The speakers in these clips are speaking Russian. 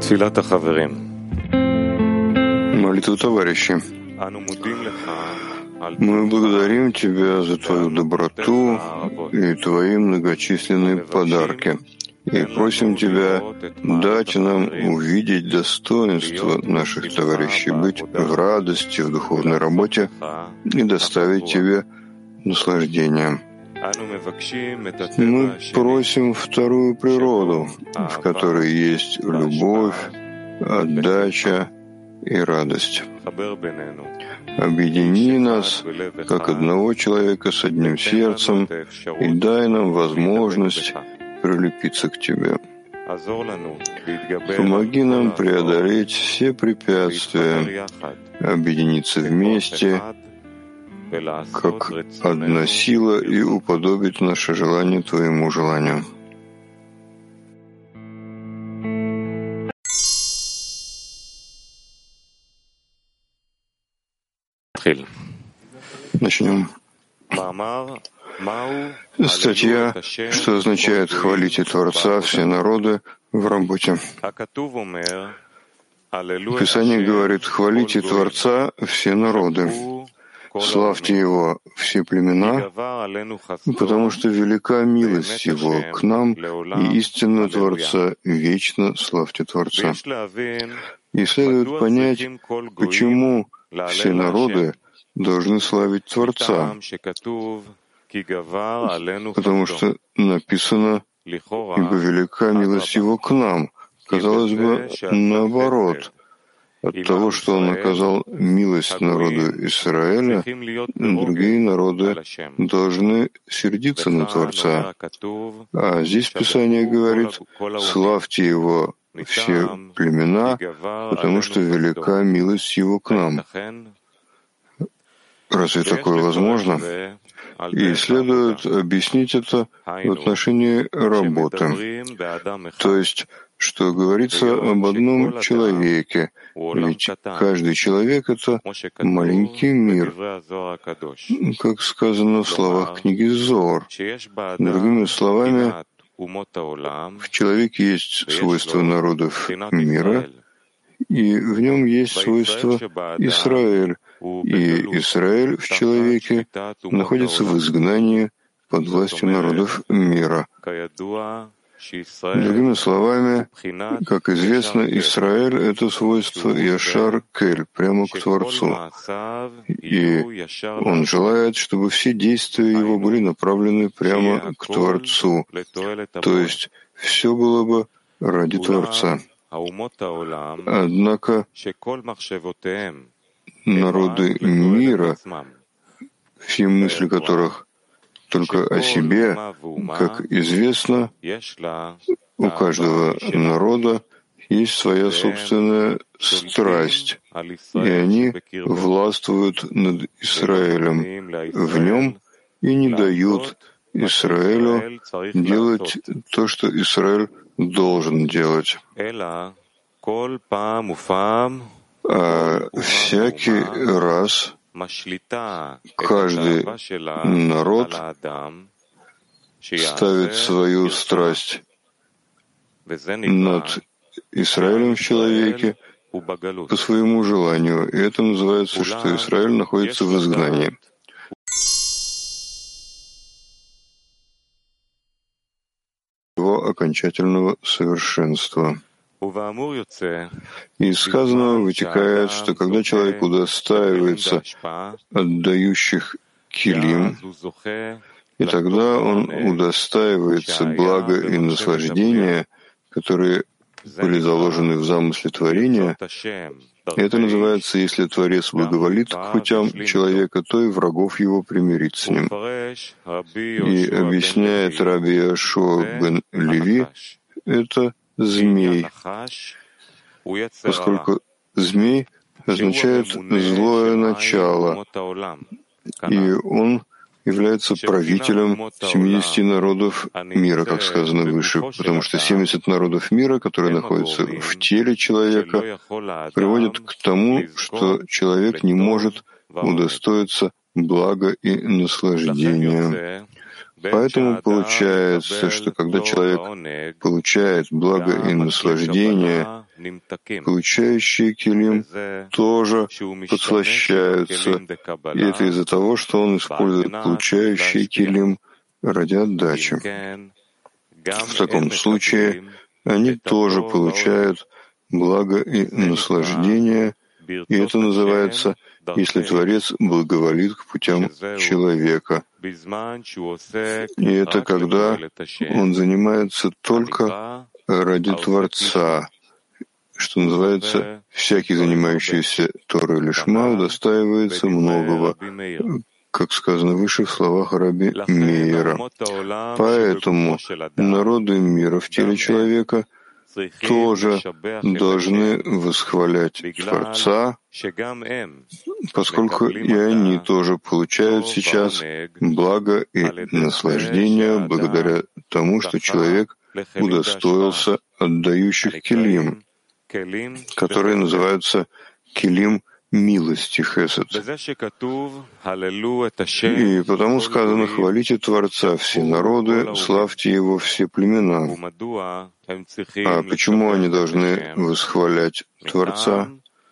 Молитва товарища. Мы благодарим Тебя за Твою доброту и Твои многочисленные подарки. И просим Тебя дать нам увидеть достоинство наших товарищей, быть в радости, в духовной работе и доставить Тебе наслаждение. Мы просим вторую природу, в которой есть любовь, отдача и радость. Объедини нас, как одного человека с одним сердцем, и дай нам возможность прилепиться к Тебе. Помоги нам преодолеть все препятствия, объединиться вместе, как одна сила, и уподобить наше желание Твоему желанию. Начнем. Статья, что означает «хвалите Творца, все народы» в работе. Писание говорит «хвалите Творца, все народы». Славьте Его, все племена, потому что велика милость Его к нам, и истинно Творца вечно славьте Творца. И следует понять, почему все народы должны славить Творца, потому что написано «Ибо велика милость Его к нам». Казалось бы, наоборот. От того, что Он оказал милость народу Израиля, другие народы должны сердиться на Творца. А здесь Писание говорит «Славьте Его, все племена, потому что велика милость Его к нам». Разве такое возможно? И следует объяснить это в отношении работы. То есть, что говорится об одном человеке, ведь каждый человек — это маленький мир, как сказано в словах книги Зоар. Другими словами, в человеке есть свойства народов мира, и в нем есть свойство Израиль, и Израиль в человеке находится в изгнании под властью народов мира. Другими словами, как известно, Израиль — это свойство Яшар Кель, прямо к Творцу. И он желает, чтобы все действия его были направлены прямо к Творцу, то есть все было бы ради Творца. Однако народы мира, все мысли которых только о себе, как известно, у каждого народа есть своя собственная страсть, и они властвуют над Израилем в нем и не дают Израилю делать то, что Израиль должен делать. А всякий раз каждый народ ставит свою страсть над Израилем в человеке по своему желанию, и это называется, что Израиль находится в изгнании. Его окончательного совершенства. Из сказанного вытекает, что когда человек удостаивается отдающих килим, и тогда он удостаивается блага и наслаждения, которые были заложены в замысле творения. Это называется, если Творец благоволит к путям человека, то и врагов его примирит с ним. И объясняет Раби Йошуа бен Леви, это змей, поскольку змей означает «злое начало», и он является правителем 70 народов мира, как сказано выше, потому что 70 народов мира, которые находятся в теле человека, приводят к тому, что человек не может удостоиться блага и наслаждения. Поэтому получается, что когда человек получает благо и наслаждение получающие килим тоже подслащаются, и это из-за того, что он использует получающие килим ради отдачи. В таком случае они тоже получают благо и наслаждение, и это называется, если Творец благоволит к путям человека. И это когда он занимается только ради Творца, что называется, всякий, занимающийся Торой лишма, удостаивается многого, как сказано выше в словах Раби Мейера. Поэтому народы мира в теле человека тоже должны восхвалять Творца, поскольку и они тоже получают сейчас благо и наслаждение благодаря тому, что человек удостоился отдающих килим, которые называются килим милости хесед. И потому сказано: «Хвалите Творца все народы, славьте Его все племена». А почему они должны восхвалять Творца?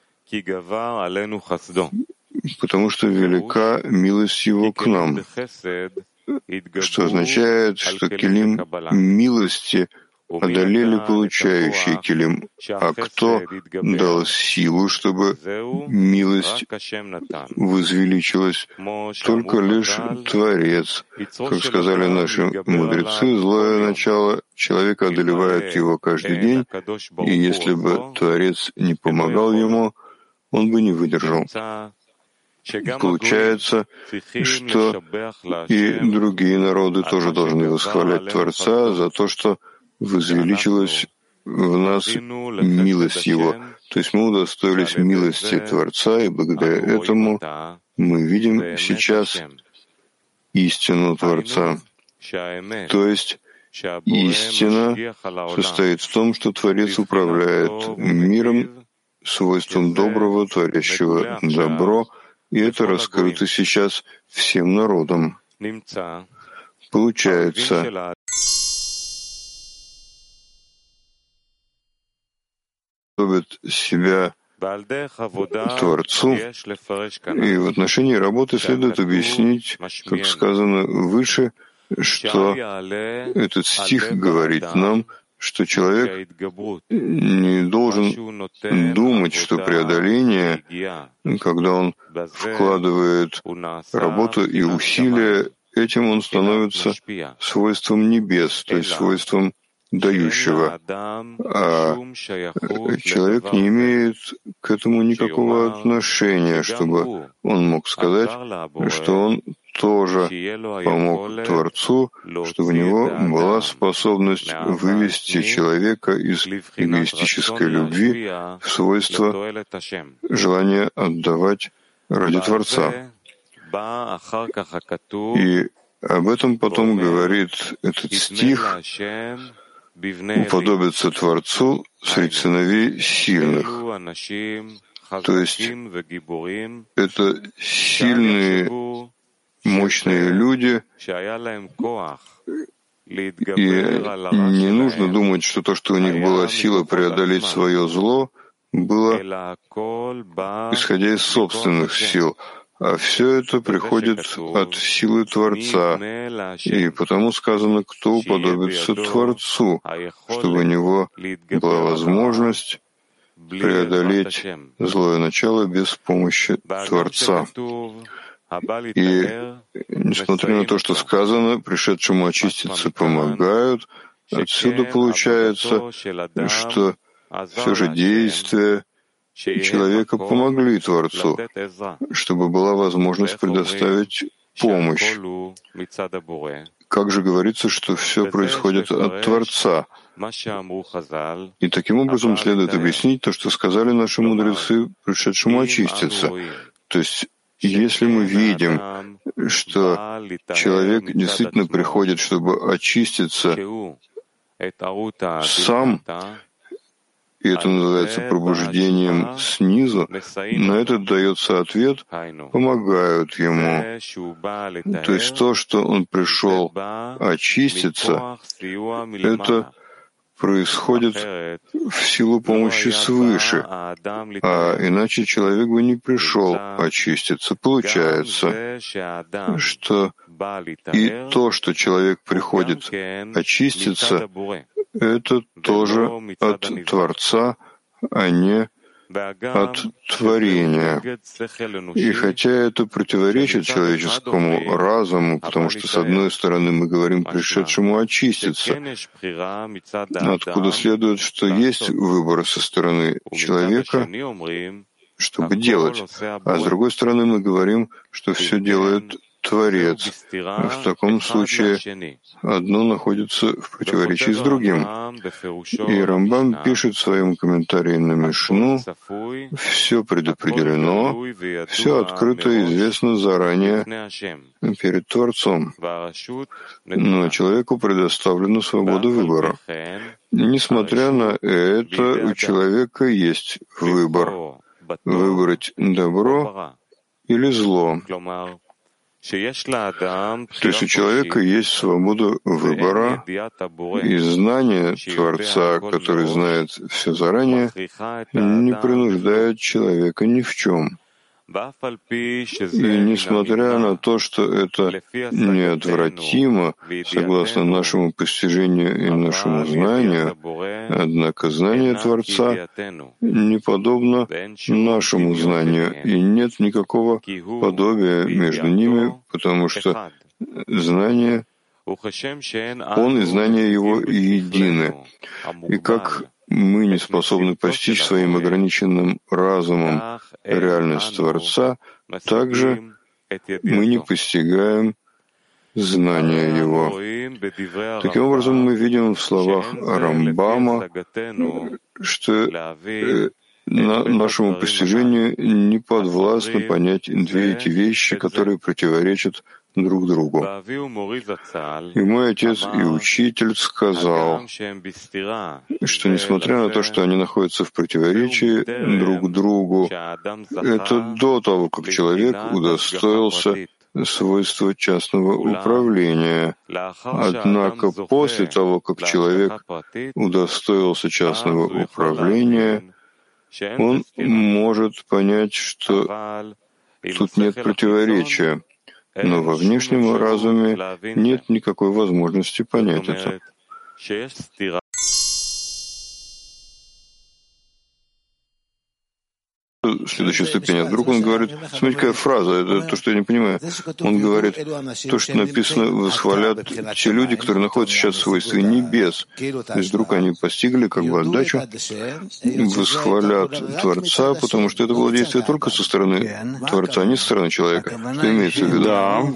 Потому что велика милость Его к нам, что означает, что килим милости одолели получающие килим. А кто дал силу, чтобы милость возвеличилась? Только лишь Творец. Как сказали наши мудрецы, злое начало человека одолевает его каждый день, и если бы Творец не помогал ему, он бы не выдержал. Получается, что и другие народы тоже должны восхвалять Творца за то, что возвеличилась в нас милость Его. То есть мы удостоились милости Творца, и благодаря этому мы видим сейчас истину Творца. То есть истина состоит в том, что Творец управляет миром свойством доброго, творящего добро, и это раскрыто сейчас всем народам. Получается, подобит себя Творцу, и в отношении работы следует объяснить, как сказано выше, что этот стих говорит нам, что человек не должен думать, что преодоление, когда он вкладывает работу и усилия, этим он становится свойством небес, то есть свойством дающего. А человек не имеет к этому никакого отношения, чтобы он мог сказать, что он тоже помог Творцу, чтобы у него была способность вывести человека из эгоистической любви в свойство желания отдавать ради Творца. И об этом потом говорит этот стих: «Уподобиться Творцу среди сыновей сильных». То есть это сильные, мощные люди, и не нужно думать, что то, что у них была сила преодолеть свое зло, было исходя из собственных сил, а все это приходит от силы Творца, и потому сказано, кто уподобится Творцу, чтобы у него была возможность преодолеть злое начало без помощи Творца. И несмотря на то, что сказано, пришедшему очиститься помогают, отсюда получается, что все же действия человека помогли Творцу, чтобы была возможность предоставить помощь. Как же говорится, что все происходит от Творца? И таким образом следует объяснить то, что сказали наши мудрецы, пришедшему очиститься. То есть, если мы видим, что человек действительно приходит, чтобы очиститься сам, и это называется пробуждением снизу, на это дается ответ, помогают ему. То есть то, что он пришел очиститься, это происходит в силу помощи свыше, а иначе человек бы не пришел очиститься. Получается, что и то, что человек приходит очиститься, это тоже от Творца, а не от творения. И хотя это противоречит человеческому разуму, потому что, с одной стороны, мы говорим пришедшему очиститься, откуда следует, что есть выбор со стороны человека, чтобы делать, а с другой стороны, мы говорим, что все делает Творец. В таком случае одно находится в противоречии с другим. И Рамбам пишет в своем комментарии на Мишну: все предопределено, все открыто и известно заранее перед Творцом. Но человеку предоставлена свобода выбора. Несмотря на это, у человека есть выбор — выбрать добро или зло. То есть у человека есть свобода выбора, и знание Творца, который знает все заранее, не принуждает человека ни в чем. И несмотря на то, что это неотвратимо, согласно нашему постижению и нашему знанию, однако знание Творца не подобно нашему знанию, и нет никакого подобия между ними, потому что знание, он и знание его едины. И как мы не способны постичь своим ограниченным разумом реальность Творца, также мы не постигаем знания Его. Таким образом, мы видим в словах Рамбама, что нашему постижению не подвластно понять две эти вещи, которые противоречат друг другу. И мой отец и учитель сказал, что несмотря на то, что они находятся в противоречии друг к другу, это до того, как человек удостоился свойства частного управления. Однако после того, как человек удостоился частного управления, он может понять, что тут нет противоречия, но во внешнем разуме нет никакой возможности понять это. Следующая ступень. А вдруг он говорит, смотрите, какая фраза, это то, что я не понимаю. Он говорит, то, что написано, восхвалят те люди, которые находятся сейчас в свойстве небес. То есть вдруг они постигли как бы отдачу, восхвалят Творца, потому что это было действие только со стороны Творца, а не со стороны человека. Что имеется в виду? Да.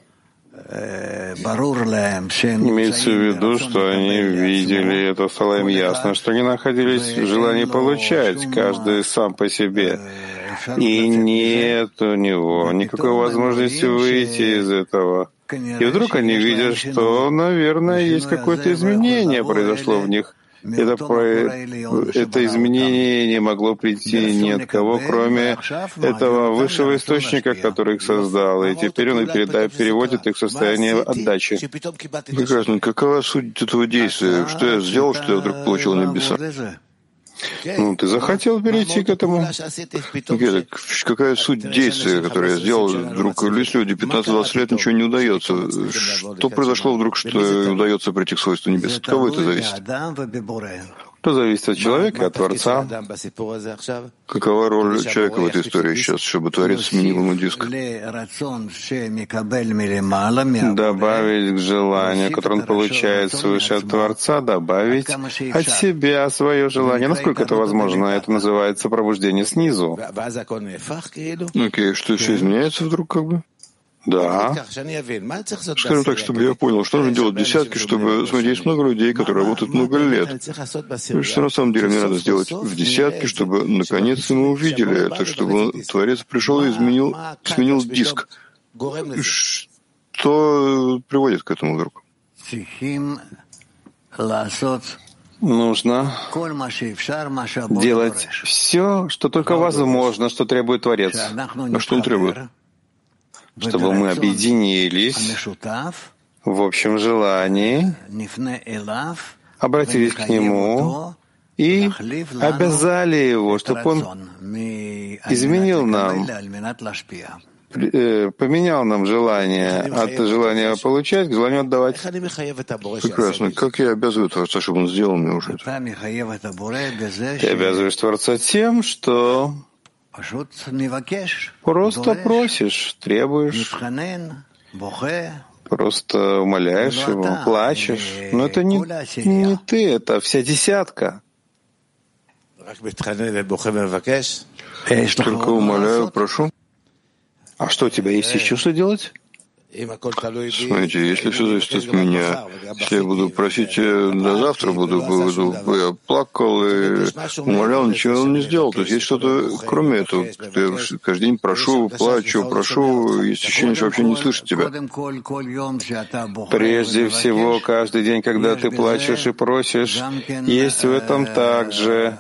Имеется в виду, что они видели, это стало им ясно, что они находились в желании получать, каждый сам по себе. И нет у него никакой возможности выйти из этого. И вдруг они видят, что, наверное, есть какое-то изменение произошло в них. Это изменение не могло прийти ни от кого, кроме этого высшего источника, который их создал. И теперь он переводит их в состояние отдачи. Прекрасно. Какова суть этого действия? Что я сделал, что я вдруг получил небеса? Ну, ты захотел перейти к этому. Какая суть действия, которое я сделал вдруг? Если люди 15-20 лет ничего не удается, что произошло вдруг, что удается прийти к свойству небес? От кого это зависит? Это зависит от человека и от Творца. Какова роль человека в этой истории сейчас, чтобы Творец сменил ему диск? Добавить к желанию, которое он получает свыше от Творца, добавить от себя свое желание. Насколько это возможно? Это называется пробуждение снизу. Окей, что еще изменяется вдруг как бы? Да. Скажем так, чтобы я понял, что нужно делать десятки, чтобы... Смотрите, есть много людей, которые работают много лет. Что на самом деле мне надо сделать в десятки, чтобы наконец-то мы увидели это, чтобы Творец пришел и сменил диск. Что приводит к этому вдруг? Нужно делать все, что только возможно, что требует Творец. А что он требует? Чтобы мы объединились в общем желании обратились к нему и обязали его, чтобы он изменил нам, поменял нам желание от желания получать к желанию отдавать. Прекрасно. Как я обязываю Творца, чтобы он сделал мне уже это? Ты обязываешь Творца тем, что просто просишь, требуешь, просто умоляешь его, плачешь. Но это не ты, это вся десятка. Только умоляю, прошу. А что, у тебя есть еще что делать? Смотрите, если все зависит от меня, если я буду просить до завтра, я плакал и умолял, ничего он не сделал. То есть есть что-то кроме этого. Я каждый день прошу, прошу, есть ощущение, что вообще не слышит тебя. Прежде всего, каждый день, когда ты плачешь и просишь, есть в этом также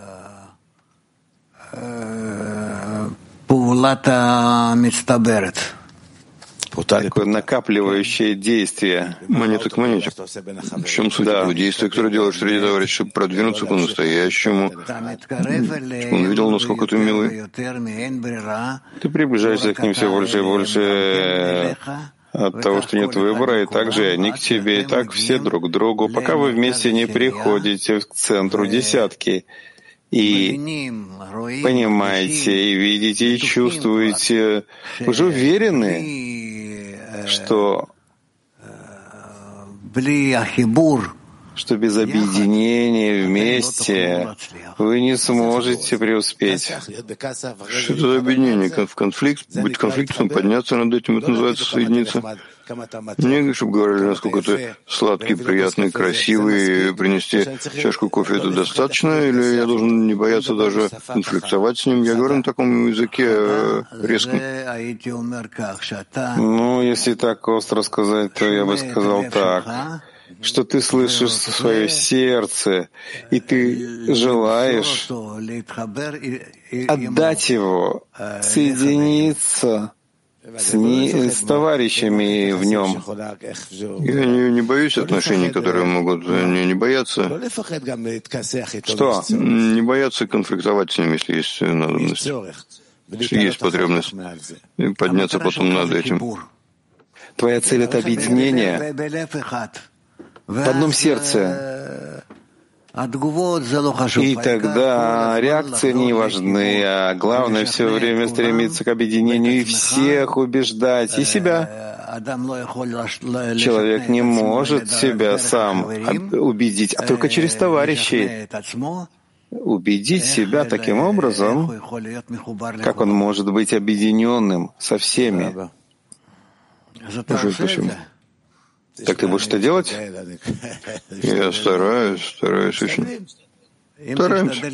такое накапливающее действие. Монета к монете. В чем суть этого действия, которое делаешь среди товарищей, чтобы продвинуться по-настоящему? Он видел, насколько ты милый. Ты приближаешься к ним все больше и больше от того, что нет выбора, и также они к тебе, и так все друг к другу, пока вы вместе не приходите к центру десятки. И понимаете, и видите, и чувствуете, уже уверены, что без объединения вместе вы не сможете преуспеть. Что это за объединение? В конфликт, быть конфликтом, подняться над этим, это называется соединиться. Мне, чтобы говорили, насколько ты сладкий, приятный, красивый, принести чашку кофе это достаточно, или я должен не бояться даже конфликтовать с ним? Я говорю на таком языке резком. Ну, если так остро сказать, то я бы сказал так, что ты слышишь свое сердце, и ты желаешь отдать его, соединиться с товарищами в нем. Я не боюсь отношений, которые могут не бояться. Что? Не бояться конфликтовать с ним, если есть надобность, если есть потребность, и подняться потом над этим. Твоя цель — это объединение в одном сердце. И тогда реакции не важны, а главное все время стремиться к объединению и всех убеждать, и себя. Человек не может себя сам убедить, а только через товарищей. Убедить себя таким образом, как он может быть объединенным со всеми. Спасибо. Так ты будешь это делать? Я стараюсь очень. Стараемся.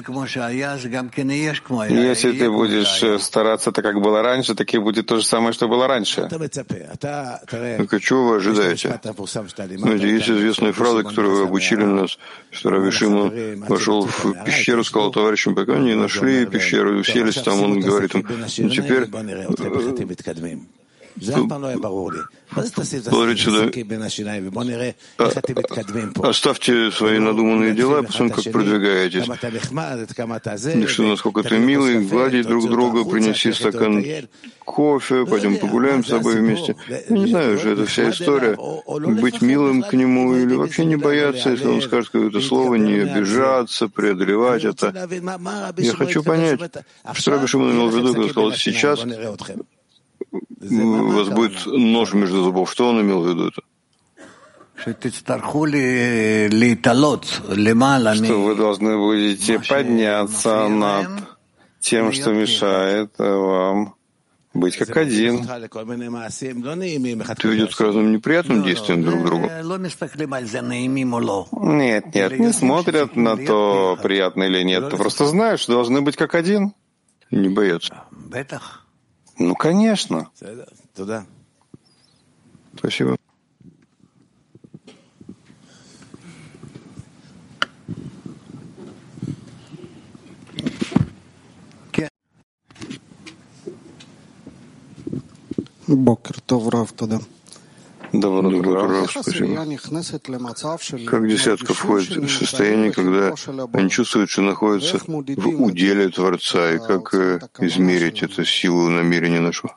Если ты будешь стараться так, как было раньше, так и будет то же самое, что было раньше. Так а чего вы ожидаете? Знаете, есть известная фраза, которую вы обучили нас, что Раби Шимон вошел в пещеру, сказал товарищам, пока они нашли пещеру и уселись там, он говорит им, ну теперь положите сюда, оставьте свои надуманные дела, посмотрим, как продвигаетесь. И что, насколько ты милый, гладить друг друга, принеси стакан кофе, пойдем погуляем с тобой вместе. Я не знаю же, это вся история. Быть милым к нему или вообще не бояться, если он скажет какое-то слово, не обижаться, преодолевать это. Я хочу понять, что Раби Шимон имел в виду, когда сказал, сейчас у вас будет нож между зубов. Что он имел в виду это? Что вы должны будете подняться над тем, что мешает вам быть как один. Это ведет к разным неприятным действиям друг к другу. Нет, не смотрят на то, приятно или нет. Ты просто знаешь, что должны быть как один. Не боятся. Ну, конечно. Спасибо. Бокер тов, Рав, туда. Доброе утро, спасибо. Как десятка входит в состояние, когда они чувствуют, что находятся в уделе Творца, и как измерить эту силу намерения нашего?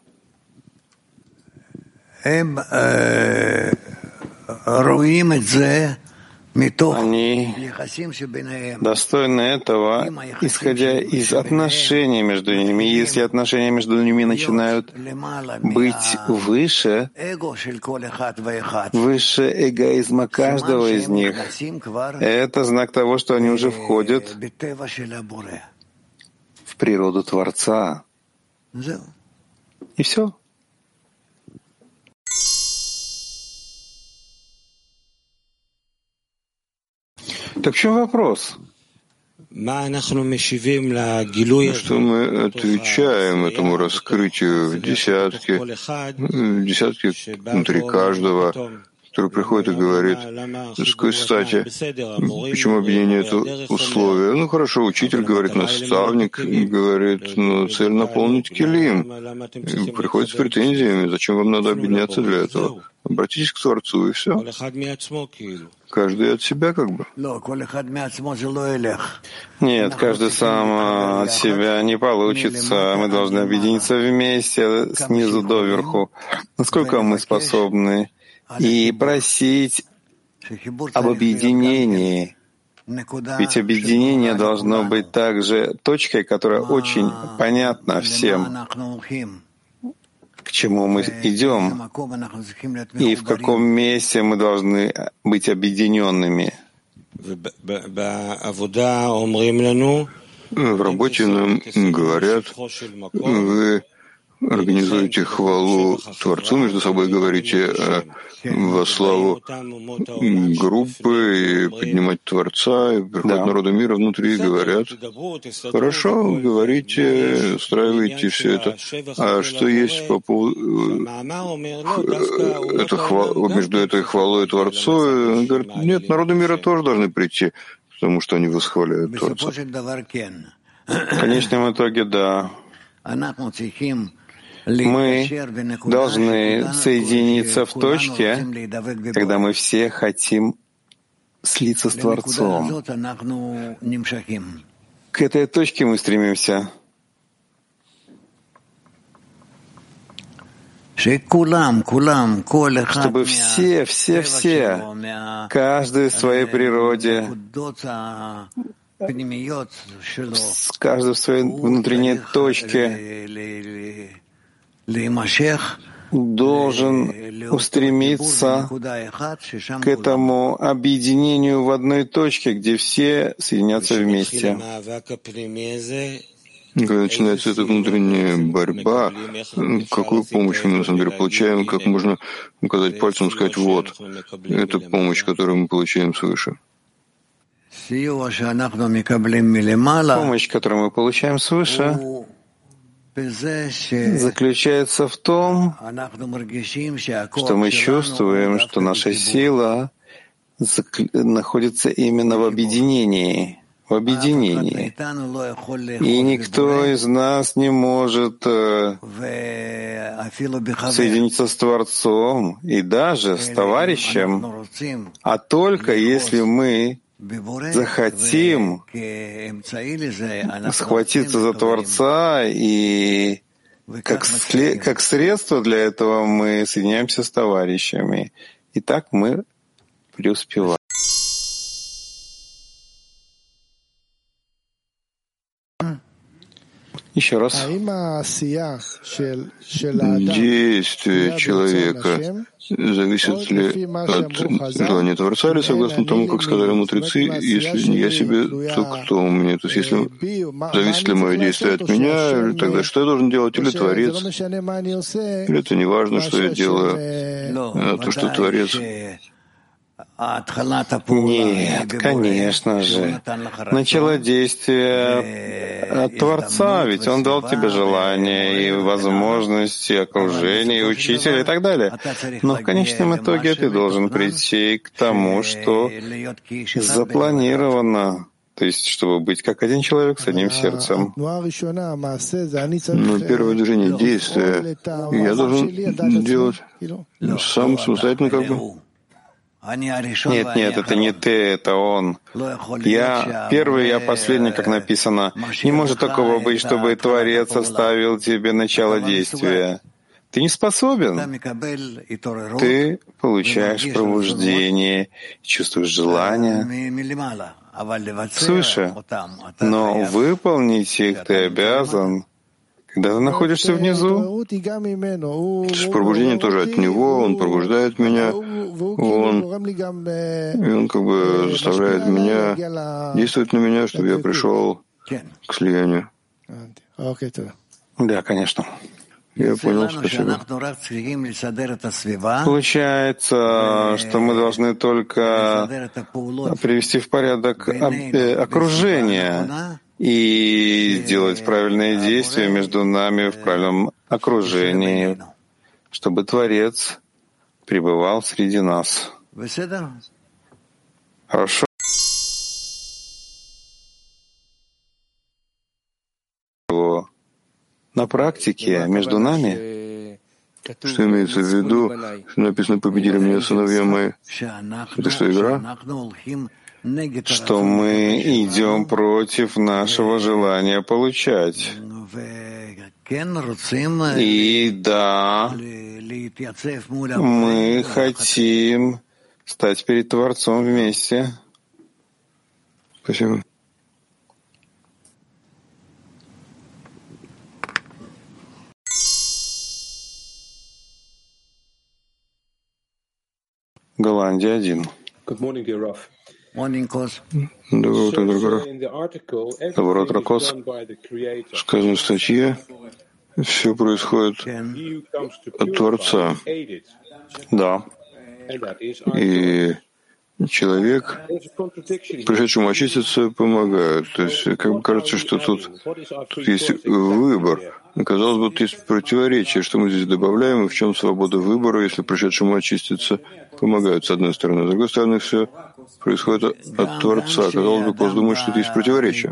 Они достойны этого, исходя из отношений между ними. Если отношения между ними начинают быть выше эгоизма каждого из них, это знак того, что они уже входят в природу Творца. И все. Так в чем вопрос? Что мы отвечаем этому раскрытию в десятке внутри каждого, который приходит и говорит, кстати, почему объединение — это условие? Ну хорошо, учитель говорит, наставник говорит, но цель наполнить килим. Приходит с претензиями, зачем вам надо объединяться для этого? Обратитесь к Творцу, и все. Каждый от себя как бы. Нет, каждый сам от себя не получится. Мы должны объединиться вместе, снизу доверху. Насколько мы способны. И просить об объединении. Ведь объединение должно быть также точкой, которая очень понятна всем, к чему мы идем, и в каком месте мы должны быть объединенными. В работе нам говорят, вы организуете хвалу Творцу, между собой говорите во славу группы и поднимать Творца, и приходят народы мира внутри и говорят, хорошо, говорите, устраиваете все это. А что есть по поводу между этой хвалой и Творцу? Он говорит, нет, народы мира тоже должны прийти, потому что они восхваляют Творца. В конечном итоге, да. Мы должны соединиться в точке, когда мы все хотим слиться с Творцом. К этой точке мы стремимся. Чтобы все, каждый в своей природе, каждый в своей внутренней точке должен устремиться к этому объединению в одной точке, где все соединятся вместе. Когда начинается эта внутренняя борьба, какую помощь мы на самом деле получаем, как можно указать пальцем и сказать, вот, это помощь, которую мы получаем свыше. Помощь, которую мы получаем свыше, заключается в том, что мы чувствуем, что наша сила находится именно в объединении. И никто из нас не может соединиться с Творцом и даже с товарищем, а только если мы захотим схватиться за Творца, и как средство для этого мы соединяемся с товарищами. И так мы преуспеваем. Еще раз. Действие человека зависит ли от желания Творца, или согласно тому, как сказали мудрецы, если не я себе, то кто мне? То есть если зависит ли мое действие от меня, тогда что я должен делать? Или Творец? Или это не важно, что я делаю, а то, что Творец? Нет, конечно же. Начало действия от Творца, ведь Он дал тебе желание и возможности, окружение, и учителя и так далее. Но в конечном итоге ты должен прийти к тому, что запланировано То есть, чтобы быть как один человек с одним сердцем. Но первое движение, действие, я должен делать сам самостоятельно как бы. Нет, это не ты, это он. Я первый, я последний, как написано. Не может такого быть, чтобы Творец оставил тебе начало действия. Ты не способен. Ты получаешь пробуждение, чувствуешь желание свыше. Но выполнить их ты обязан, когда ты находишься внизу. Пробуждение тоже от него, он пробуждает меня, и он как бы заставляет меня, действует на меня, чтобы я пришел к слиянию. Да, конечно. Я понял, спасибо. Получается, что мы должны только привести в порядок окружение и сделать правильные действия между нами в правильном окружении, чтобы Творец пребывал среди нас. Хорошо. На практике между нами, что имеется в виду, что написано «победили меня сыновья мои». Это что, игра? Что мы идем против нашего желания получать. И да, мы хотим стать перед Творцом вместе. Спасибо. Голландия 1. Доброе утро, дорогой Раф. Доброе утро, Кос. Сказано в статье, все происходит от Творца. Да. И человек, пришедшему очиститься, помогает. То есть, как бы кажется, что тут есть выбор. Казалось бы, тут есть противоречие, что мы здесь добавляем, и в чем свобода выбора, если пришедшему очиститься помогают, с одной стороны. С другой стороны, все происходит от Творца. Казалось бы, Кос думает, что тут есть противоречие.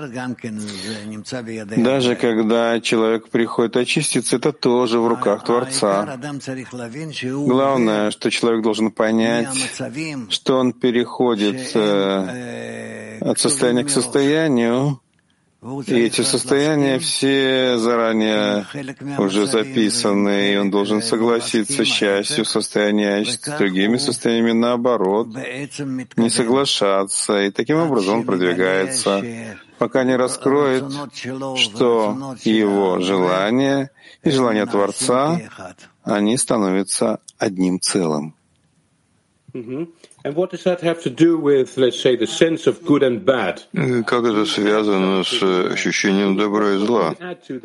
Даже когда человек приходит очиститься, это тоже в руках Творца. Главное, что человек должен понять, что он переходит от состояния к состоянию, и эти состояния все заранее уже записаны, и он должен согласиться с частью состояния, а с другими состояниями наоборот, не соглашаться. И таким образом он продвигается, пока не раскроет, что его желание и желание Творца, они становятся одним целым. And what does that have to do with, let's say, the sense of good and bad? Как это связано с ощущением добра и зла?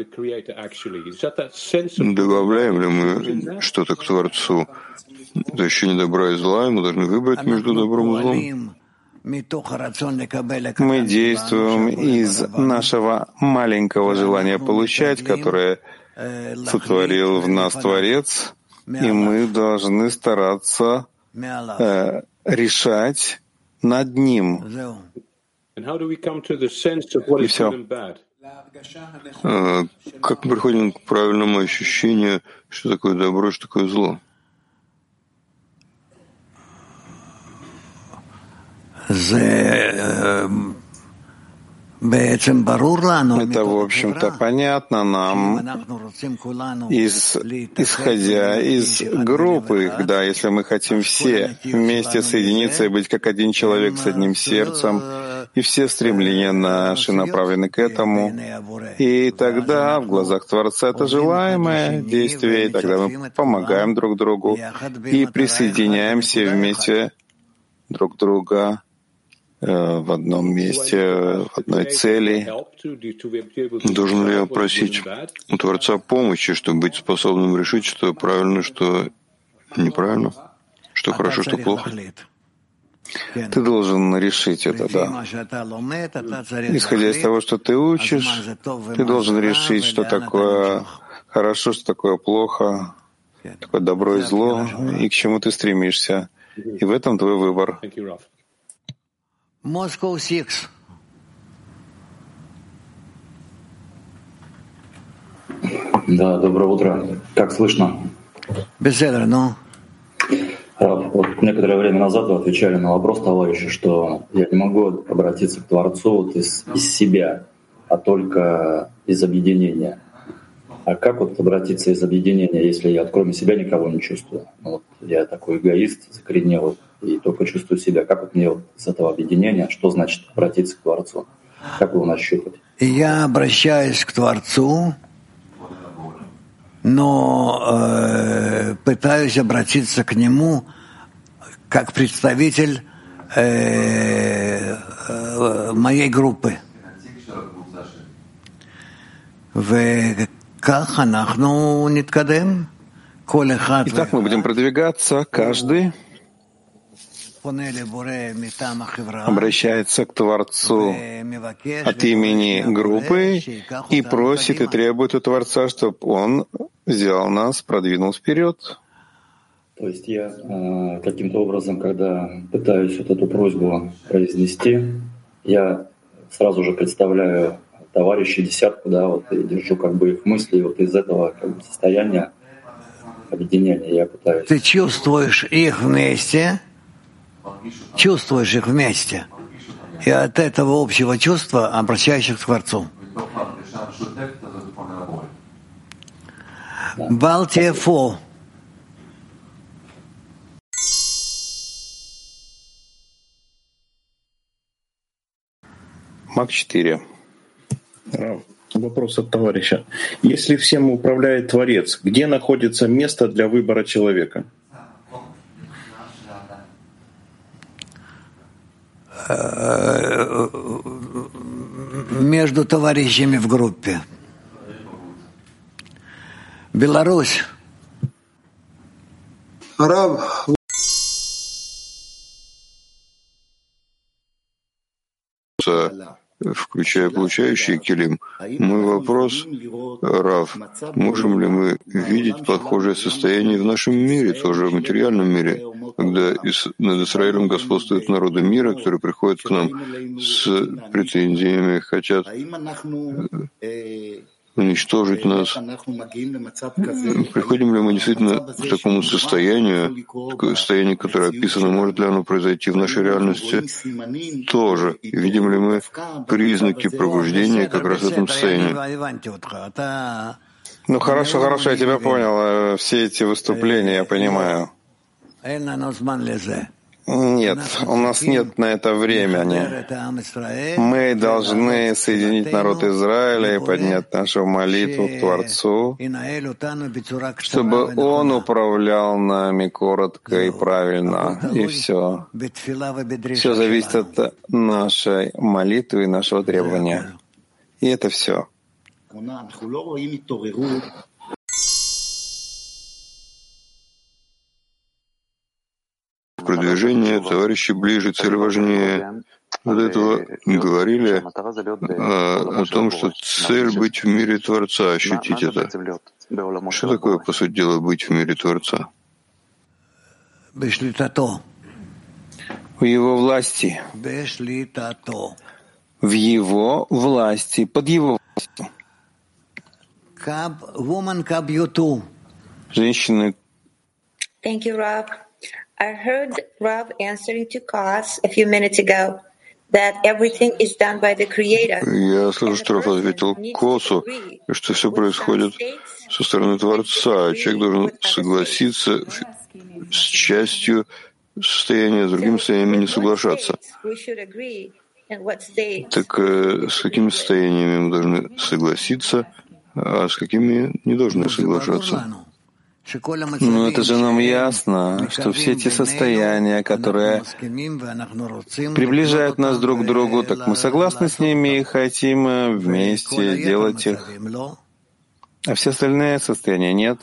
Добавляем ли мы что-то к Творцу? Это ощущение добра и зла, и мы должны выбрать между добром и злом. Мы действуем из нашего маленького желания получать, которое сотворил в нас Творец, и мы должны стараться решать над ним. И все. Как мы приходим к правильному ощущению, что такое добро, что такое зло? Это, в общем-то, понятно нам, исходя из группы, когда если мы хотим все вместе соединиться и быть как один человек с одним сердцем, и все стремления наши направлены к этому, и тогда в глазах Творца это желаемое действие, и тогда мы помогаем друг другу и присоединяемся вместе друг друга в одном месте, в одной цели. Должен ли я просить у Творца помощи, чтобы быть способным решить, что правильно, что неправильно, что хорошо, что плохо? Ты должен решить это, да. Исходя из того, что ты учишь, ты должен решить, что такое хорошо, что такое плохо, такое добро и зло, и к чему ты стремишься. И в этом твой выбор. Да, доброе утро. Как слышно? Беседа, ну. Вот некоторое время назад вы отвечали на вопрос товарища, что я не могу обратиться к Творцу вот из себя, а только из объединения. А как вот обратиться из объединения, если я кроме себя никого не чувствую? Ну, вот я такой эгоист, закоренелый, и только чувствую себя. Как вот мне вот из этого объединения, что значит обратиться к Творцу? Как его нащупать? Я обращаюсь к Творцу, но пытаюсь обратиться к Нему как представитель моей группы. Итак, мы будем продвигаться. Каждый обращается к Творцу от имени группы и просит и требует у Творца, чтобы Он взял нас, продвинул вперед. То есть я каким-то образом, когда пытаюсь вот эту просьбу произнести, я сразу же представляю товарищей десятку, да, вот и держу как бы их мысли, и вот из этого как бы состояния объединения я пытаюсь. Ты чувствуешь их вместе, и от этого общего чувства обращаешься к Творцу. Балтия Фо. Мак 4. Вопрос от товарища. Если всем управляет Творец, где находится место для выбора человека? Между товарищами в группе. Беларусь. Рав. Включая получающий килим. Мой вопрос, Рав, можем ли мы видеть похожее состояние в нашем мире, тоже в материальном мире, когда над Израилем господствуют народы мира, которые приходят к нам с претензиями, хотят уничтожить нас. Приходим ли мы действительно к такому состоянию, которое описано, может ли оно произойти в нашей реальности тоже? И видим ли мы признаки пробуждения как раз в этом состоянии? Ну хорошо, я тебя понял. Все эти выступления я понимаю. Нет, у нас нет на это времени. Мы должны соединить народ Израиля и поднять нашу молитву к Творцу, чтобы Он управлял нами коротко и правильно, и все. Все зависит от нашей молитвы и нашего требования. И это все. Продвижение, товарищи ближе, цель важнее. Вот этого говорили о том, что цель быть в мире Творца, ощутить это. Что такое, по сути дела, быть в мире Творца? В Его власти. В Его власти, под Его властью. Женщины. Thank you, Rob. I heard Rob answering to Kos a few minutes ago that everything is done by the Creator. Я слышу, что Рав ответил Косу, что все происходит со стороны Творца. Человек должен согласиться с частью состояния, с другим состояниями не соглашаться. Так с какими состояниями мы должны согласиться, а с какими не должны соглашаться? Ну, это же нам ясно, что все эти состояния, которые приближают нас друг к другу, так мы согласны с ними и хотим вместе делать их. А все остальные состояния нет.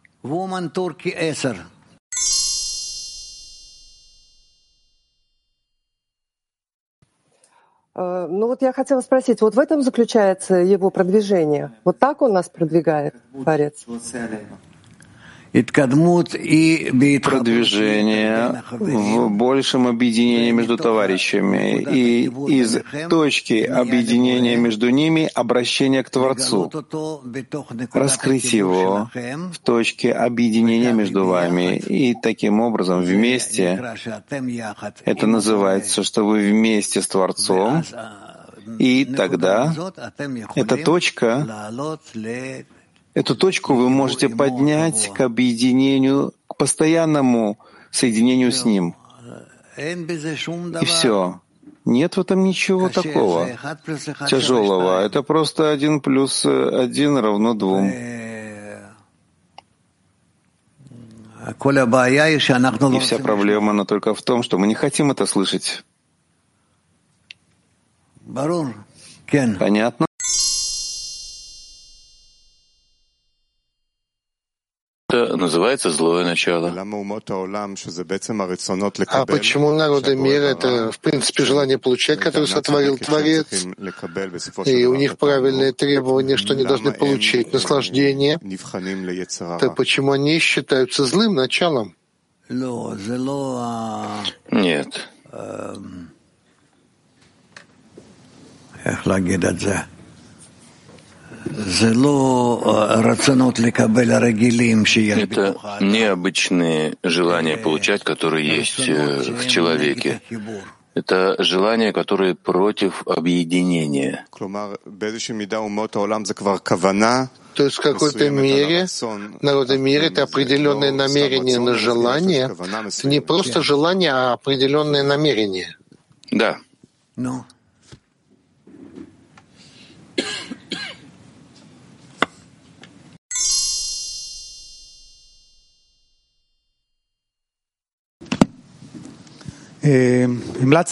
Ну вот я хотела спросить, вот в этом заключается его продвижение? Вот так он нас продвигает, Творец? продвижение в большем объединении между товарищами и из точки объединения между ними обращение к Творцу, раскрыть его в точке объединения между вами. И таким образом вместе, это называется, что вы вместе с Творцом, и тогда эту точку вы можете поднять к объединению, к постоянному соединению с Ним. И все. Нет в этом ничего такого тяжелого. Это просто 1 + 1 равно 2. И вся проблема, она только в том, что мы не хотим это слышать. Понятно? Это называется злое начало. А почему народы мира — это, в принципе, желание получать, которое сотворил Творец, и у них правильные требования, что они должны получить наслаждение, то почему они считаются злым началом? Нет. Это необычные желания получать, которые есть в человеке. Это желания, которые против объединения. То есть в какой-то мере народы мира — это определенное намерение на желание. Это не просто желание, а определенное намерение. Да. Вы нам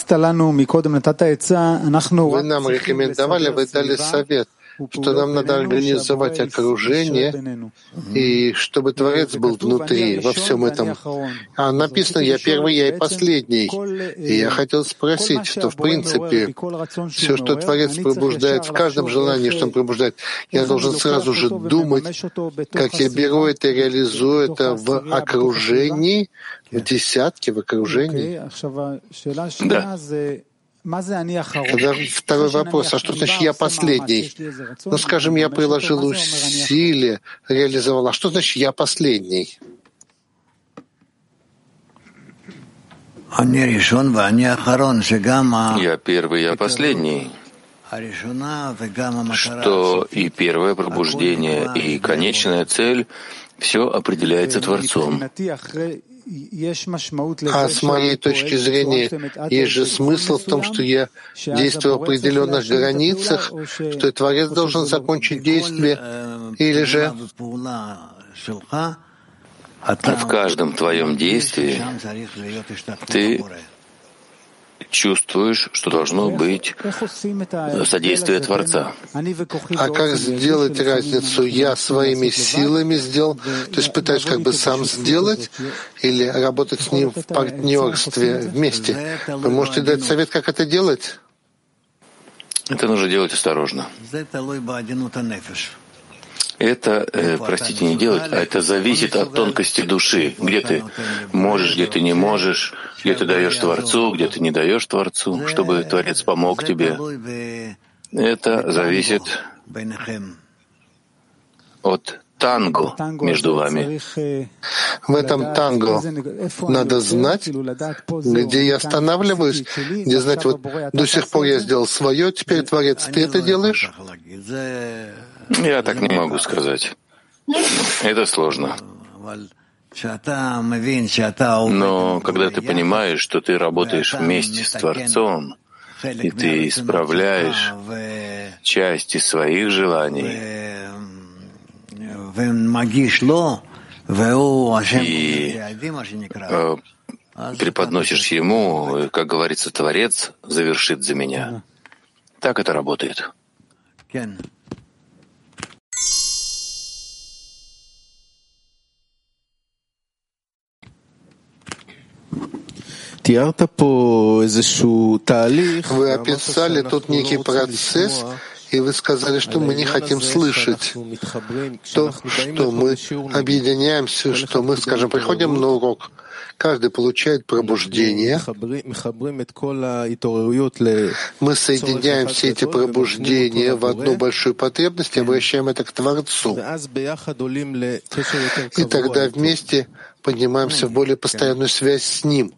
рекомендовали, вы дали совет, что нам надо организовать окружение, и чтобы Творец был внутри, во всем этом. А написано «Я первый, я и последний». И я хотел спросить, что в принципе все, что Творец пробуждает в каждом желании, что он пробуждает, я должен сразу же думать, как я беру это и реализую это в окружении, в десятке, в окружении. Да. Тогда второй вопрос, а что значит «я последний»? Ну, скажем, я приложил усилия, реализовал. А что значит «я последний»? Я первый, я последний. Что и первое пробуждение, и конечная цель — все определяется Творцом. А с моей точки зрения, есть же смысл в том, что я действую в определенных границах, что и Творец должен закончить действие, или же в каждом твоем действии ты чувствуешь, что должно быть содействие Творца. А как сделать разницу? Я своими силами сделал, то есть пытаюсь как бы сам сделать, или работать с ним в партнерстве вместе? Вы можете дать совет, как это делать? Это нужно делать осторожно. Это, простите, не делать, а это зависит от тонкости души. Где ты можешь, где ты не можешь, где ты даешь Творцу, где ты не даешь Творцу, чтобы Творец помог тебе. Это зависит от танго между вами. В этом танго надо знать, где я останавливаюсь, где знать, вот до сих пор я сделал свое, теперь, Творец, ты это делаешь? Я так не могу сказать. Это сложно. Но когда ты понимаешь, что ты работаешь вместе с Творцом, и ты исправляешь части своих желаний, и преподносишь ему, как говорится, Творец завершит за меня. Так это работает. Вы описали тут некий процесс, И вы сказали, что мы не хотим слышать то, что мы объединяемся, что мы, скажем, приходим на урок, каждый получает пробуждение. Мы соединяем все эти пробуждения в одну большую потребность и обращаем это к Творцу. И тогда вместе поднимаемся в более постоянную связь с Ним.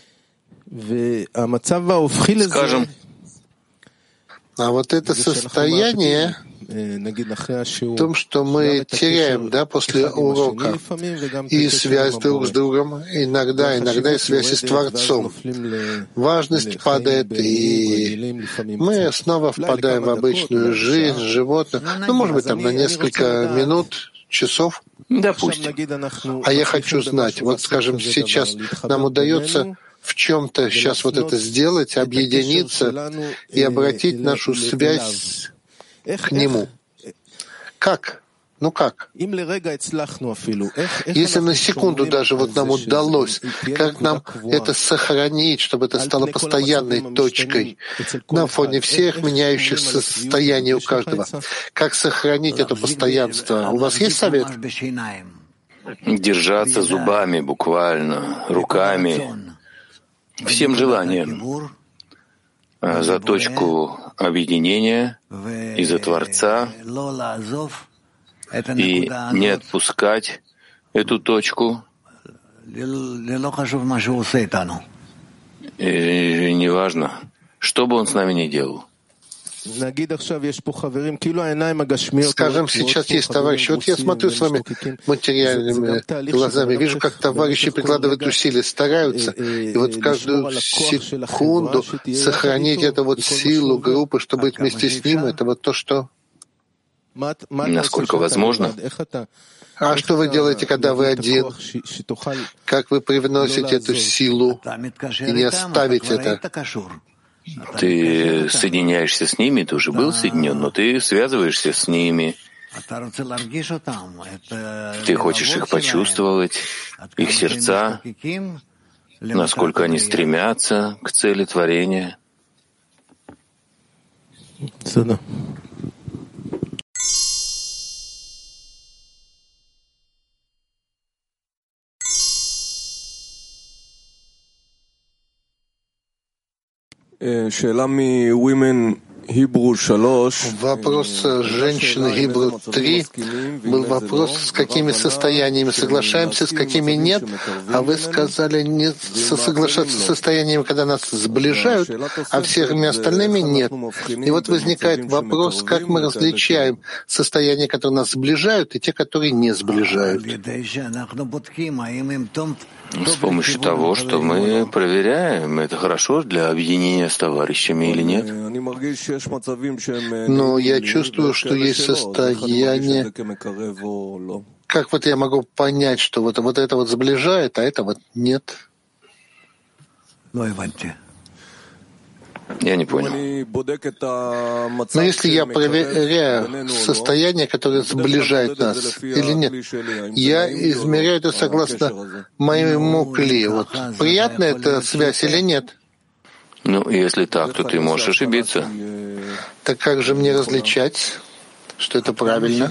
Скажем, а вот это состояние в том, что мы теряем, после урока и связь друг с другом, иногда и связь с Творцом. Важность падает, и мы снова впадаем в обычную жизнь, животных, может быть, там на несколько минут, часов. допустим. А я хочу знать, скажем, сейчас нам удается в чем-то сейчас это сделать, объединиться и обратить нашу связь к Нему. Как? Как? Если на секунду даже нам удалось, как нам это сохранить, чтобы это стало постоянной точкой на фоне всех меняющихся состояний у каждого? Как сохранить это постоянство? У вас есть совет? Держаться зубами буквально, руками, всем желанием за точку объединения и за Творца, и не отпускать эту точку. И неважно, что бы он с нами ни делал. Скажем, сейчас есть товарищи. Я смотрю с вами материальными глазами, вижу, как товарищи прикладывают усилия, стараются. И в каждую секунду сохранить эту силу группы, чтобы быть вместе с ним, это то, что... Насколько возможно. А что вы делаете, когда вы один? Как вы привносите эту силу и не оставить это? Ты соединяешься с ними, ты уже был соединен, но ты связываешься с ними. Ты хочешь их почувствовать, их сердца, насколько они стремятся к цели творения. Вопрос женщины Хибру 3 был вопрос, с какими состояниями соглашаемся, с какими нет. А вы сказали не соглашаться с состояниями, когда нас сближают, а всеми остальными нет. И возникает вопрос, как мы различаем состояния, которые нас сближают, и те, которые не сближают. С помощью того, что мы проверяем, это хорошо для объединения с товарищами или нет. Но я чувствую, что есть состояние. Как я могу понять, что это сближает, а это нет? Я не понял. Но если я проверяю состояние, которое сближает нас или нет, я измеряю это согласно моему кли. Приятна эта связь или нет? Если так, то ты можешь ошибиться. Так как же мне различать, что это правильно?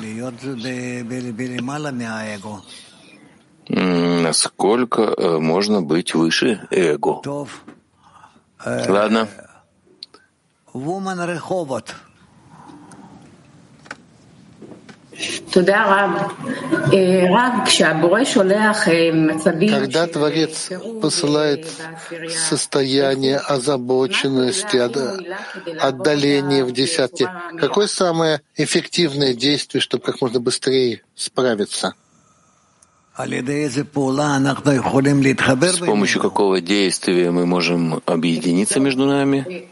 Насколько можно быть выше эго? Ладно. Когда Творец посылает состояние озабоченности, отдаления в десятке, какое самое эффективное действие, чтобы как можно быстрее справиться? С помощью какого действия мы можем объединиться между нами?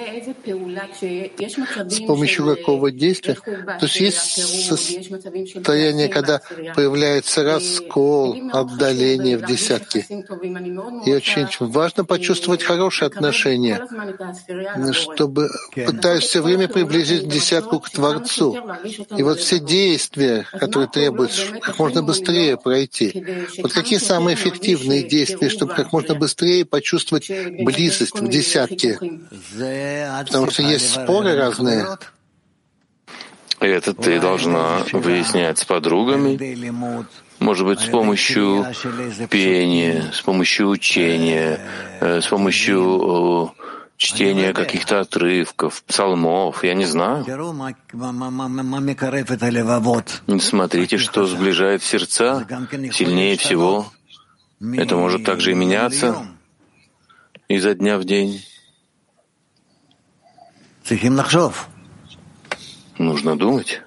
С помощью какого действия? То есть состояние, когда появляется раскол, отдаление в десятке. И очень важно почувствовать хорошие отношения, чтобы пытаюсь все время приблизить десятку к Творцу. И все действия, которые требуются как можно быстрее пройти. Какие самые эффективные действия, чтобы как можно быстрее почувствовать близость в десятке? Потому что есть споры разные. Это ты должна выяснять с подругами, может быть, с помощью пения, с помощью учения, с помощью чтения каких-то отрывков, псалмов, я не знаю. Смотрите, что сближает сердца сильнее всего. Это может также и меняться изо дня в день. Нужно думать.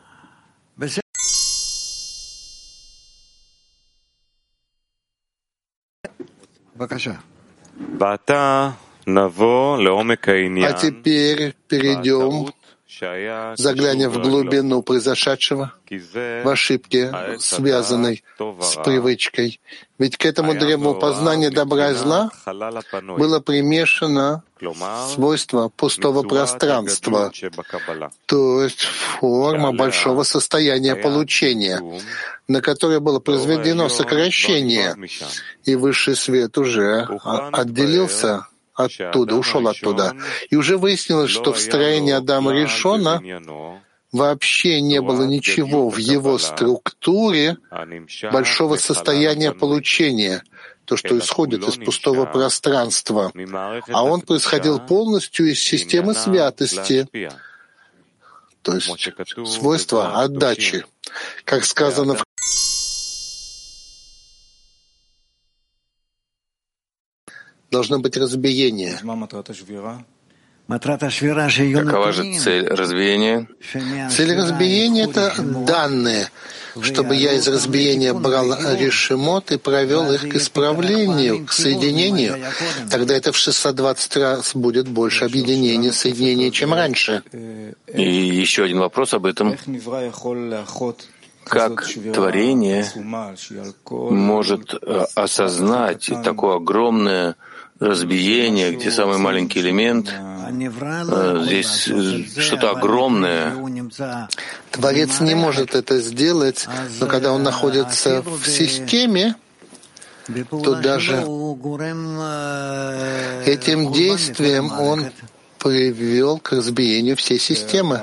А теперь перейдем, заглянем в глубину произошедшего, в ошибке, связанной с привычкой. Ведь к этому древу познания добра и зла было примешано свойство пустого пространства, то есть форма большого состояния получения, на которое было произведено сокращение, и высший свет уже отделился оттуда, ушел оттуда. И уже выяснилось, что в строении Адама Ришона вообще не было ничего в его структуре большого состояния получения, то, что исходит из пустого пространства. А он происходил полностью из системы святости, то есть свойства отдачи. Как сказано в должно быть разбиение. Какова же цель разбиения? Цель разбиения — это данные, чтобы я из разбиения брал решимот и провел их к исправлению, к соединению. Тогда это в 620 раз будет больше объединения, соединения, чем раньше. И еще один вопрос об этом. Как творение может осознать такое огромное разбиение, где самый маленький элемент, здесь что-то огромное. Творец не может это сделать, но когда он находится в системе, то даже этим действием он привел к разбиению всей системы.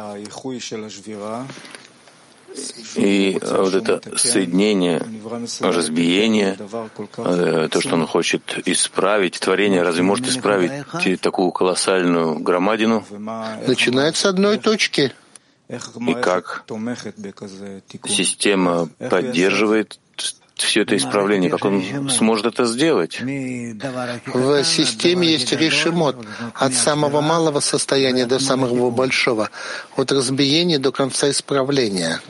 И вот это соединение, разбиение, то, что он хочет исправить, творение разве может исправить такую колоссальную громадину? Начинается с одной точки. И как система поддерживает все это исправление, как он сможет это сделать? В системе есть решимот от самого малого состояния до самого большого, от разбиения до конца исправления.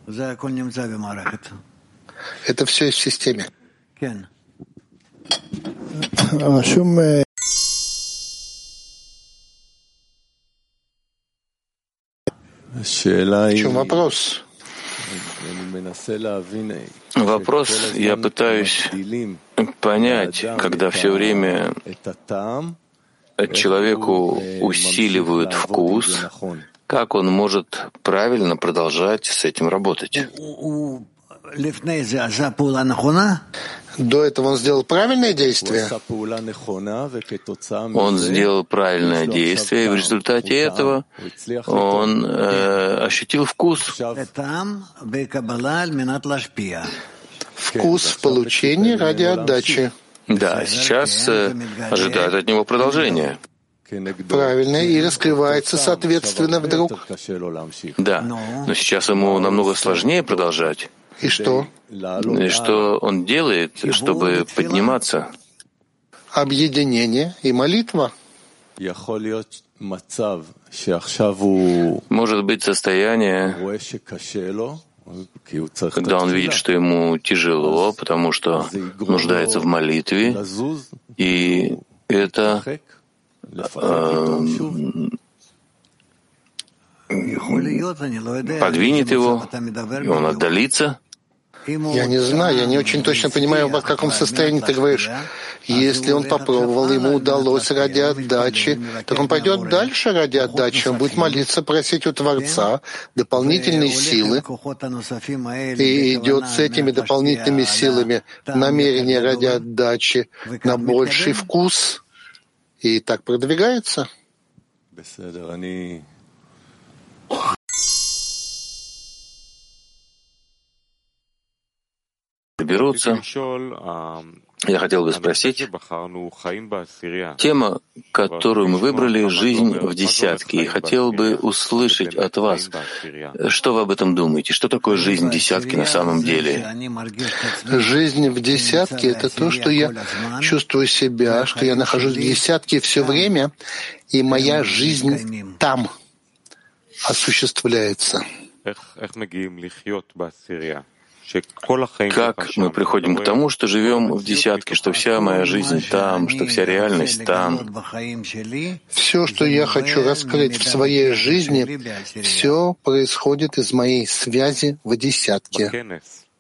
Это все есть в системе. В чем вопрос? Вопрос, я пытаюсь понять, когда все время человеку усиливают вкус, как он может правильно продолжать с этим работать. До этого он сделал правильное действие? Он сделал правильное действие, и в результате этого он ощутил вкус. Вкус в получении ради отдачи. Да, сейчас ожидают от него продолжения. Правильно, и раскрывается соответственно вдруг. Да, но сейчас ему намного сложнее продолжать. И что? И что он делает, чтобы подниматься? Объединение и молитва. Может быть состояние, когда он видит, что ему тяжело, потому что нуждается в молитве, и это подвинет его, и он отдалится. Я не знаю, я не очень точно понимаю, в каком состоянии ты говоришь. Если он попробовал, ему удалось ради отдачи, так он пойдет дальше ради отдачи. Он будет молиться, просить у Творца дополнительные силы и идет с этими дополнительными силами намерение ради отдачи на больший вкус и так продвигается. соберутся. Я хотел бы спросить, тема, которую мы выбрали, — жизнь в десятке, и хотел бы услышать от вас, что вы об этом думаете, что такое жизнь в десятке на самом деле? Жизнь в десятке — это то, что я чувствую себя, что я нахожусь в десятке все время, и моя жизнь там осуществляется. Как мы приходим к тому, что живем в десятке, что вся моя жизнь там, что вся реальность там? Все, что я хочу раскрыть в своей жизни, все происходит из моей связи в десятке.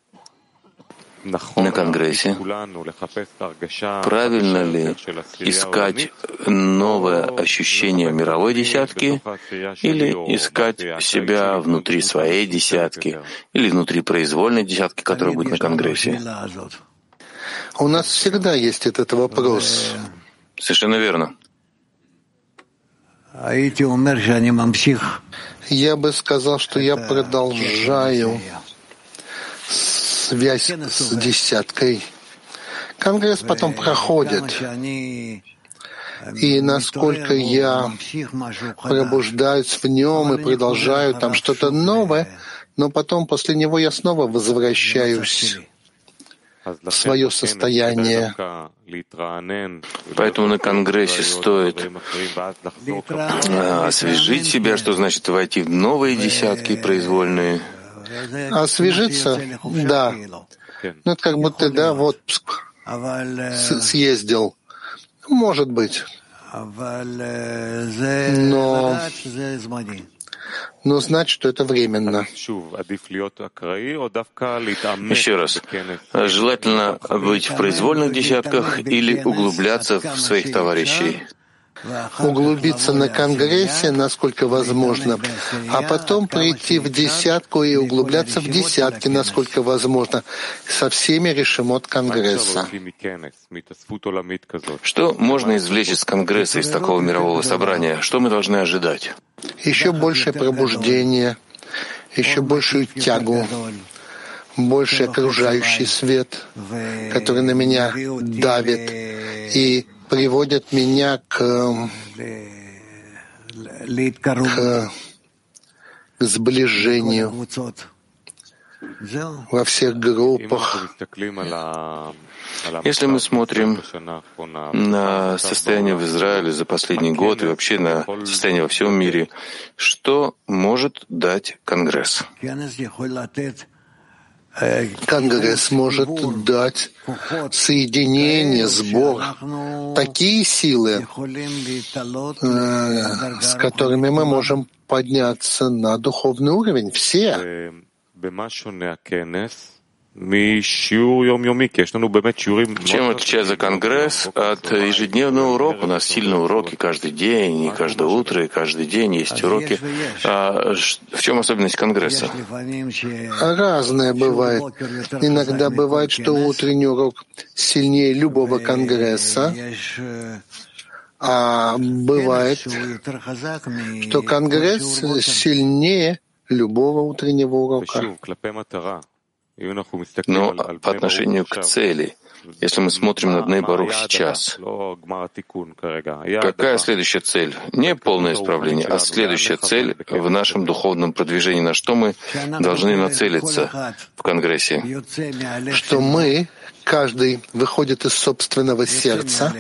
На Конгрессе правильно ли искать новое ощущение мировой десятки или искать себя внутри своей десятки или внутри произвольной десятки, которая будет на Конгрессе? У нас всегда есть этот вопрос. Совершенно верно. Я бы сказал, что я продолжаю связь с десяткой. Конгресс потом проходит. И насколько я пробуждаюсь в нем и продолжаю там что-то новое, но потом после него я снова возвращаюсь в свое состояние. Поэтому на Конгрессе стоит освежить себя, что значит войти в новые десятки произвольные. Освежиться? Да. Ну, это как будто, да, в отпуск съездил. Может быть. Но знать, что это временно. Еще раз. Желательно быть в произвольных десятках или углубляться в своих товарищей? Углубиться на Конгрессе, насколько возможно, а потом прийти в десятку и углубляться в десятки, насколько возможно, со всеми решимот Конгресса. Что можно извлечь из Конгресса, из такого мирового собрания? Что мы должны ожидать? Еще большее пробуждение, еще большую тягу, больше окружающий свет, который на меня давит и приводит меня к сближению во всех группах. Если мы смотрим на состояние в Израиле за последний год и вообще на состояние во всем мире, что может дать Конгресс? Конгресс может дать соединение, сбор, такие силы, с которыми мы можем подняться на духовный уровень. Все. Чем отличается Конгресс от ежедневного урока? У нас сильные уроки каждый день, и каждое утро, и каждый день есть уроки. А в чем особенность Конгресса? Разное бывает. Иногда бывает, что утренний урок сильнее любого Конгресса, а бывает, что Конгресс сильнее любого утреннего урока. Но по отношению к цели, если мы смотрим на Бней Барух сейчас, какая следующая цель? Не полное исправление, а следующая цель в нашем духовном продвижении, на что мы должны нацелиться в Конгрессе? Что мы, каждый выходит из собственного сердца,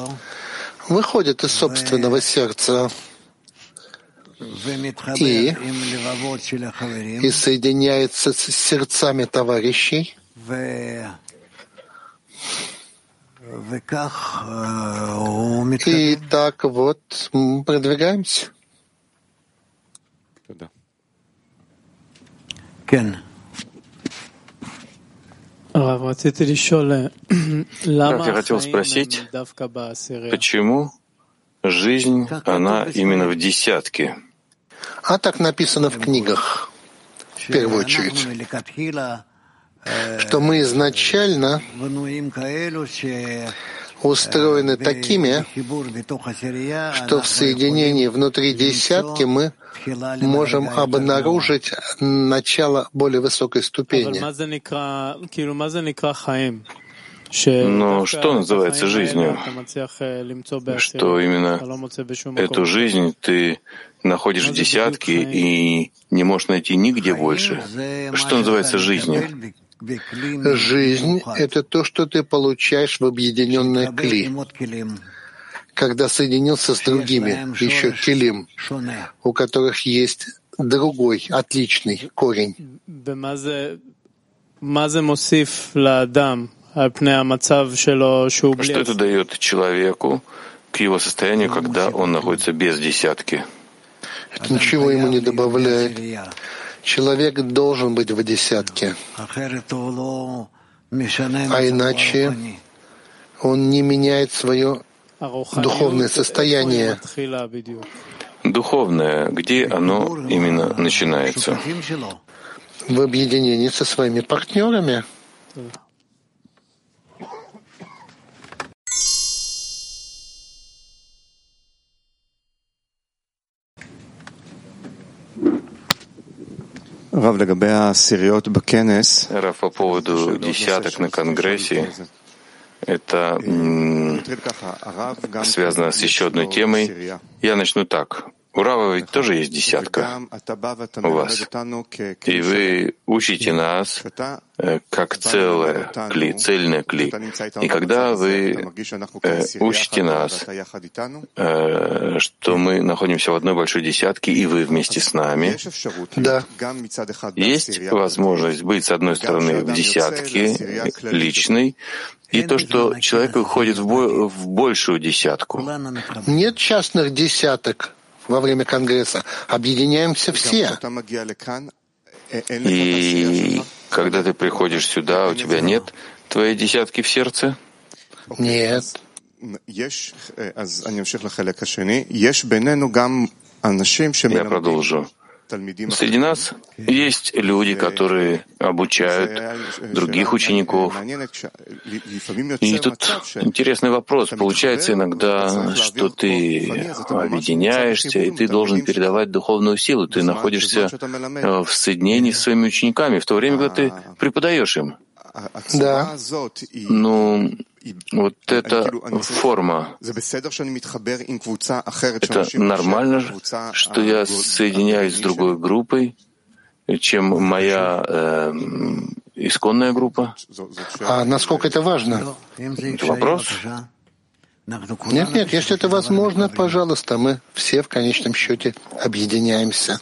и соединяется с сердцами товарищей, и так вот продвигаемся. Я хотел спросить, почему жизнь, она именно в десятке? А так написано в книгах, в первую очередь, что мы изначально устроены такими, что в соединении внутри десятки мы можем обнаружить начало более высокой ступени. Но что называется жизнью? Что именно эту жизнь ты находишь в десятке и не можешь найти нигде больше? Что называется жизнью? Жизнь — это то, что ты получаешь в объединенное кли, когда соединился с другими, еще килим, у которых есть другой, отличный корень. Что это дает человеку к его состоянию, когда он находится без десятки? Это ничего ему не добавляет. Человек должен быть в десятке, а иначе он не меняет свое духовное состояние. Духовное, где оно именно начинается? В объединении со своими партнерами. Рав, по поводу десяток на Конгрессе, это связано с еще одной темой. Я начну так. У Рава ведь тоже есть десятка у вас. И вы учите нас как целое кли, цельное кли. И когда вы учите нас, что мы находимся в одной большой десятке, и вы вместе с нами, да. Есть возможность быть, с одной стороны, в десятке личной, и то, что человек выходит в большую десятку. Нет частных десяток во время Конгресса. Объединяемся все. И когда ты приходишь сюда, у тебя нет твоей десятки в сердце? Нет. Я продолжу. Среди нас есть люди, которые обучают других учеников. И тут интересный вопрос. Получается иногда, что ты объединяешься, и ты должен передавать духовную силу. Ты находишься в соединении с своими учениками, в то время, когда ты преподаешь им. Да. Ну, вот эта форма, это нормально, что я соединяюсь с другой группой, чем моя исконная группа? А насколько это важно? Это вопрос? Нет, если это возможно, пожалуйста, мы все в конечном счете объединяемся.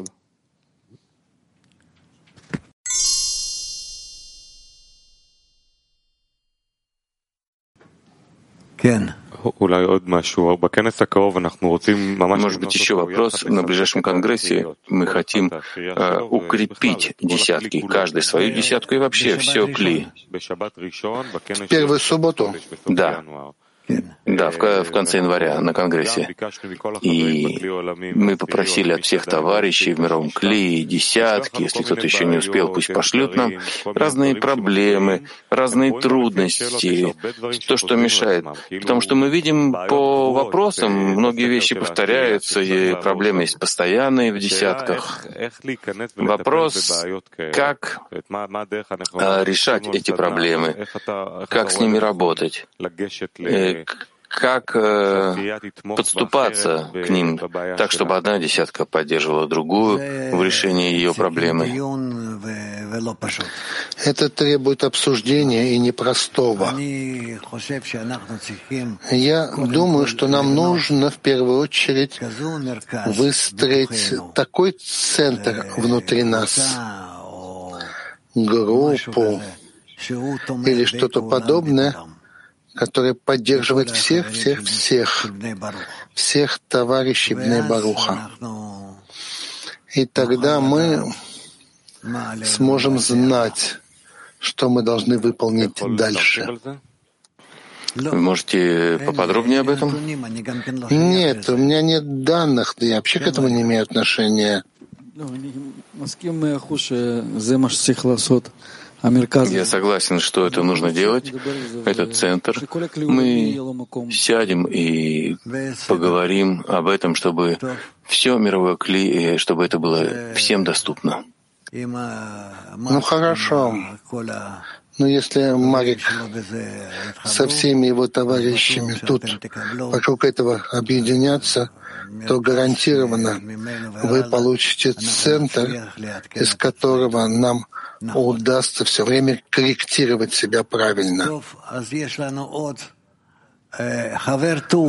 Может быть, еще вопрос. На ближайшем конгрессе мы хотим укрепить десятки, каждый свою десятку и вообще все кли. В первую субботу? Да. Да, в конце января на Конгрессе. И мы попросили от всех товарищей в мировом клее, десятки, если кто-то еще не успел, пусть пошлют нам разные проблемы, разные трудности, то, что мешает. Потому что мы видим по вопросам, многие вещи повторяются, и проблемы есть постоянные в десятках. Вопрос, как решать эти проблемы, как с ними работать, как подступаться к ним так, чтобы одна десятка поддерживала другую в решении ее проблемы. Это требует обсуждения и непростого. Я думаю, что нам нужно в первую очередь выстроить такой центр внутри нас, группу или что-то подобное, который поддерживает всех товарищей Бней Баруха. И тогда мы сможем знать, что мы должны выполнить дальше. Вы можете поподробнее об этом? Нет, у меня нет данных, да я вообще к этому не имею отношения. Я согласен, что это нужно делать, этот центр. Мы сядем и поговорим об этом, чтобы все мировое кли, чтобы это было всем доступно. Ну хорошо. Но если Марик со всеми его товарищами тут вокруг этого объединятся, то гарантированно вы получите центр, из которого нам удастся все время корректировать себя правильно.